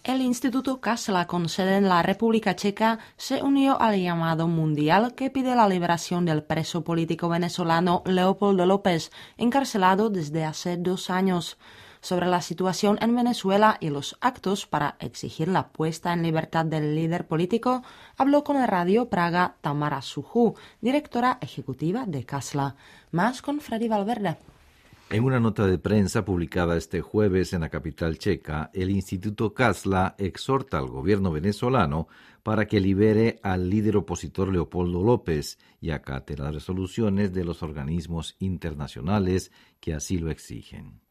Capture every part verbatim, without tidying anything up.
El Instituto Kassla, con sede en la República Checa, se unió al llamado mundial que pide la liberación del preso político venezolano Leopoldo López, encarcelado desde hace dos años. Sobre la situación en Venezuela y los actos para exigir la puesta en libertad del líder político, habló con Radio Praga Tamara Sujú, directora ejecutiva de Kassla. Más con Freddy Valverde. En una nota de prensa publicada este jueves en la capital checa, el Instituto Kassla exhorta al gobierno venezolano para que libere al líder opositor Leopoldo López y acate las resoluciones de los organismos internacionales que así lo exigen.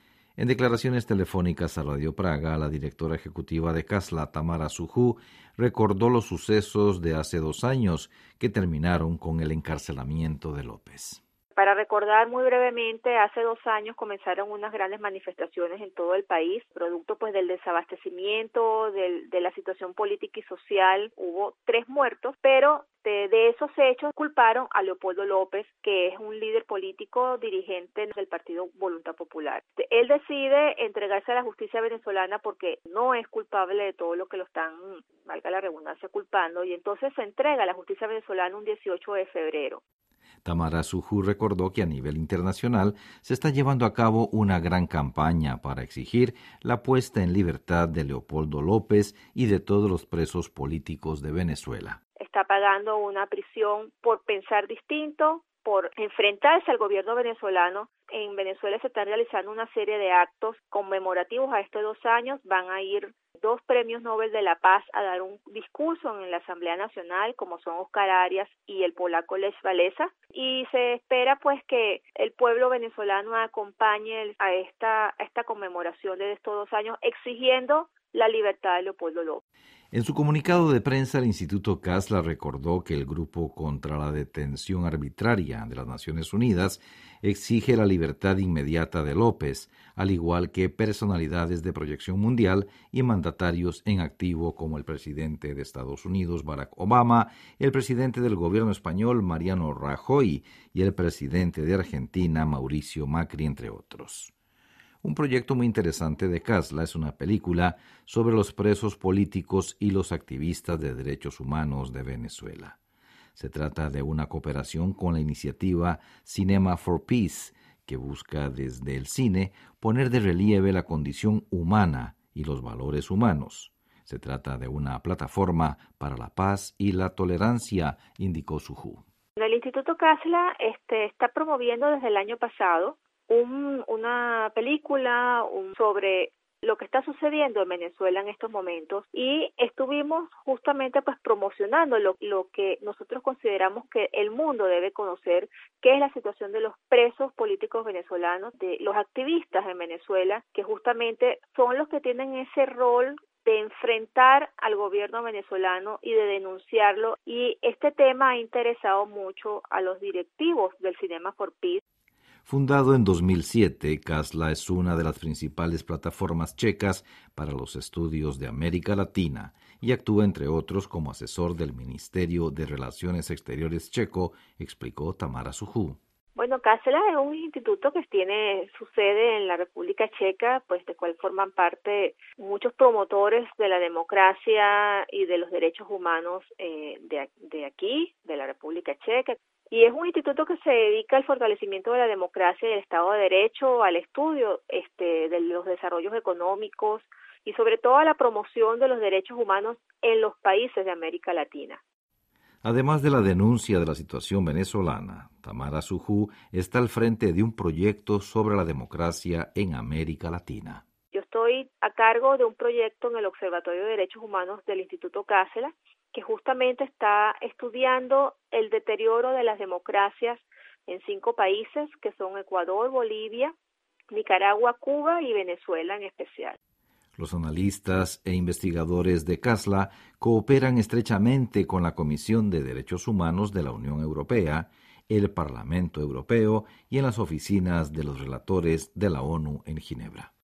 En declaraciones telefónicas a Radio Praga, la directora ejecutiva de Kassla, Tamara Sujú, recordó los sucesos de hace dos años que terminaron con el encarcelamiento de López. Para recordar muy brevemente, hace dos años comenzaron unas grandes manifestaciones en todo el país, producto pues del desabastecimiento, del, de la situación política y social. Hubo tres muertos, pero de, de esos hechos culparon a Leopoldo López, que es un líder político dirigente del Partido Voluntad Popular. Él decide entregarse a la justicia venezolana porque no es culpable de todo lo que lo están, valga la redundancia, culpando, y entonces se entrega a la justicia venezolana un dieciocho de febrero. Tamara Sujú recordó que a nivel internacional se está llevando a cabo una gran campaña para exigir la puesta en libertad de Leopoldo López y de todos los presos políticos de Venezuela. Está pagando una prisión por pensar distinto, por enfrentarse al gobierno venezolano. En Venezuela se están realizando una serie de actos conmemorativos a estos dos años. Van a ir dos premios Nobel de la Paz a dar un discurso en la Asamblea Nacional, como son Oscar Arias y el polaco Lech Walesa, y se espera pues que el pueblo venezolano acompañe a esta, a esta conmemoración de estos dos años, exigiendo la libertad de Leopoldo López. En su comunicado de prensa, el Instituto Kassla recordó que el Grupo contra la Detención Arbitraria de las Naciones Unidas exige la libertad inmediata de López, al igual que personalidades de proyección mundial y mandatarios en activo como el presidente de Estados Unidos, Barack Obama, el presidente del gobierno español, Mariano Rajoy, y el presidente de Argentina, Mauricio Macri, entre otros. Un proyecto muy interesante de Kassla es una película sobre los presos políticos y los activistas de derechos humanos de Venezuela. Se trata de una cooperación con la iniciativa Cinema for Peace, que busca desde el cine poner de relieve la condición humana y los valores humanos. Se trata de una plataforma para la paz y la tolerancia, indicó Sujú. El Instituto Kassla este, está promoviendo desde el año pasado Un, una película un, sobre lo que está sucediendo en Venezuela en estos momentos, y estuvimos justamente pues promocionando lo, lo que nosotros consideramos que el mundo debe conocer, que es la situación de los presos políticos venezolanos, de los activistas en Venezuela, que justamente son los que tienen ese rol de enfrentar al gobierno venezolano y de denunciarlo, y este tema ha interesado mucho a los directivos del Cinema for Peace. Fundado en dos mil siete, Kassla es una de las principales plataformas checas para los estudios de América Latina y actúa, entre otros, como asesor del Ministerio de Relaciones Exteriores checo, explicó Tamara Sujú. Bueno, Kassla es un instituto que tiene su sede en la República Checa, pues de cual forman parte muchos promotores de la democracia y de los derechos humanos eh, de, de aquí, de la República Checa. Y es un instituto que se dedica al fortalecimiento de la democracia y el Estado de Derecho, al estudio este, de los desarrollos económicos y sobre todo a la promoción de los derechos humanos en los países de América Latina. Además de la denuncia de la situación venezolana, Tamara Sujú está al frente de un proyecto sobre la democracia en América Latina. Yo estoy a cargo de un proyecto en el Observatorio de Derechos Humanos del Instituto Kassla, que justamente está estudiando el deterioro de las democracias en cinco países, que son Ecuador, Bolivia, Nicaragua, Cuba y Venezuela en especial. Los analistas e investigadores de Kassla cooperan estrechamente con la Comisión de Derechos Humanos de la Unión Europea, el Parlamento Europeo y en las oficinas de los relatores de la ONU en Ginebra.